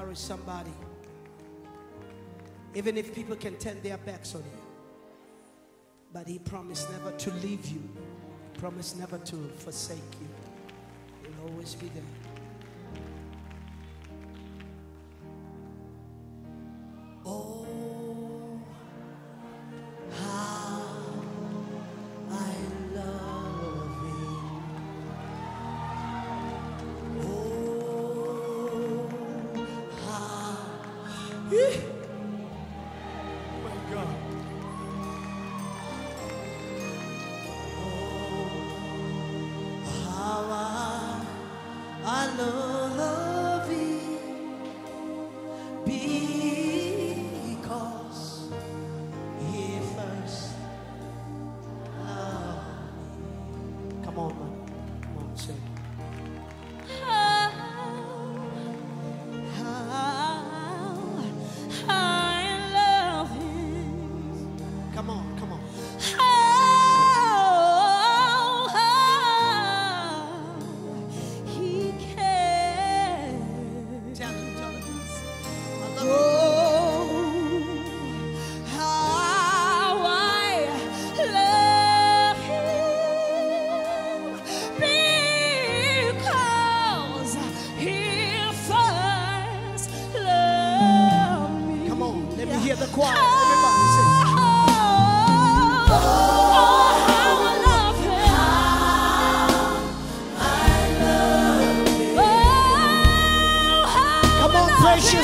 encourage somebody. Even if people can turn their backs on you, but He promised never to leave you. He promised never to forsake you. He'll always be there. Oh, how I love Him. Oh, how. My God. Oh, how I love Him. Because He first loved me. Come on, man. Come on, sing. Come on, come on. He cares. Tell him, tell him. I love Oh, how I love Him because He first loved me. you. Come on, let me hear the choir. Everybody sing. Come on, precious.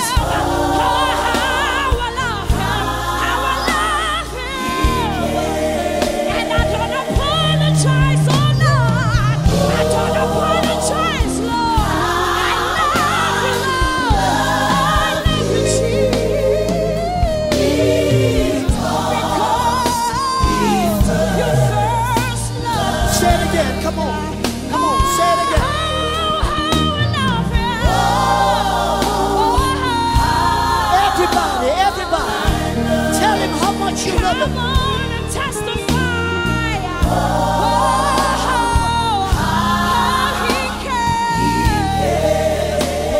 Say it again. Come on. Come on, say it again. Everybody, everybody. Tell Him how much you love Him. Come on and testify. Oh, how He cares.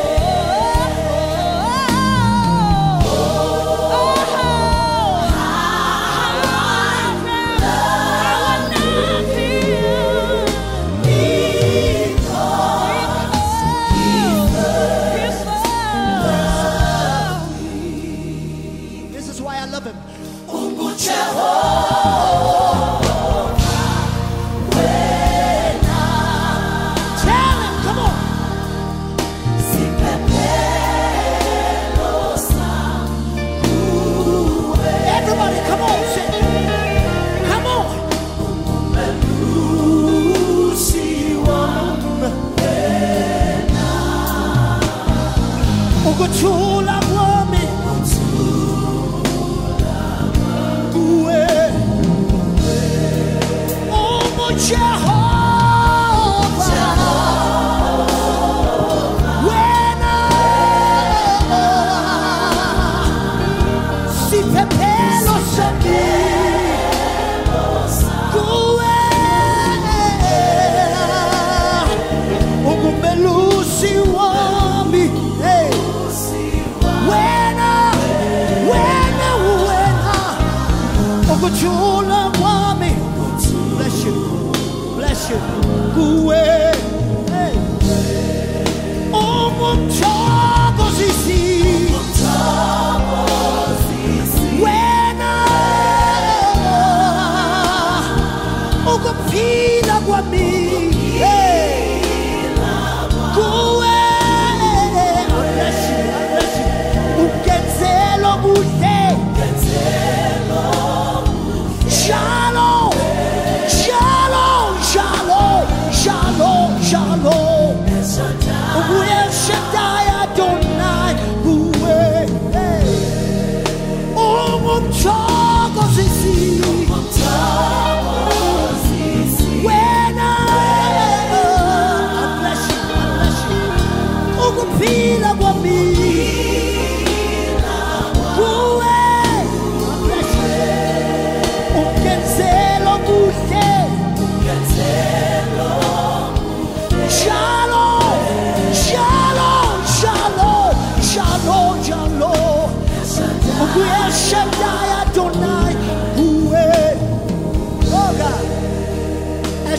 This is why I love Him. Tell Him, come on. Everybody, come on, sing. Come on. Ukuthula kwami kuwe, Jehova, wena siphephelo sami kuwe, ungumelusi wami, hey. Wena, ukuthula kwami. Bless you, bless you. Kuwe, hey. Ungumthokozisi. Wena, ukuphila kwami, hey. Kuwe, bless you, bless you. Ugenzelo buhle. Shalom, shalom, shalom, shalom, shalom. El Shaddai.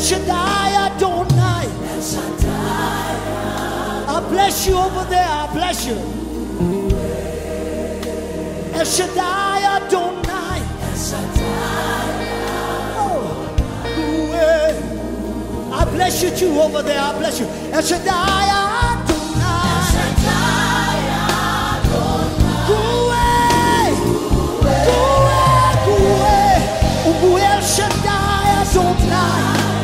Shaddai Adonai. I bless you over there. I bless you. El Shaddai Adonai. Oh, I bless you too over there. I bless you. El Shaddai Adonai. El Shaddai Adonai.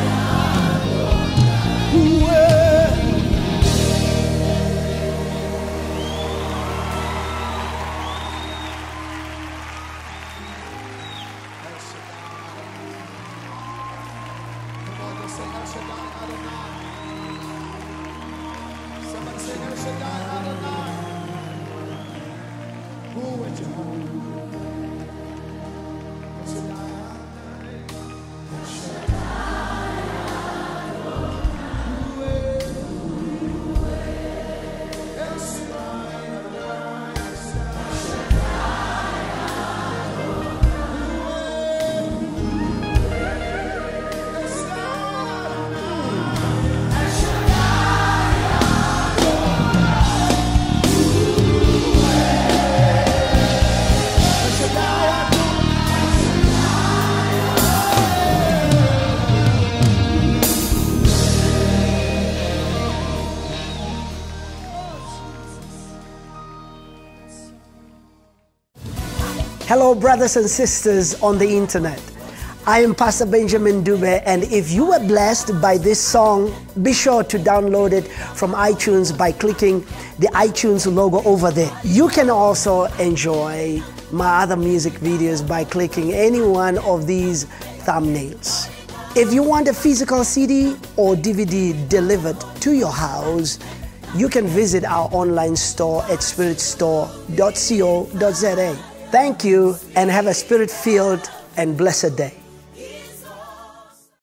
Hello, brothers and sisters on the internet. I am Pastor Benjamin Dube, and if you were blessed by this song, be sure to download it from iTunes by clicking the iTunes logo over there. You can also enjoy my other music videos by clicking any one of these thumbnails. If you want a physical CD or DVD delivered to your house, you can visit our online store at spiritstore.co.za. Thank you and have a spirit-filled and blessed day.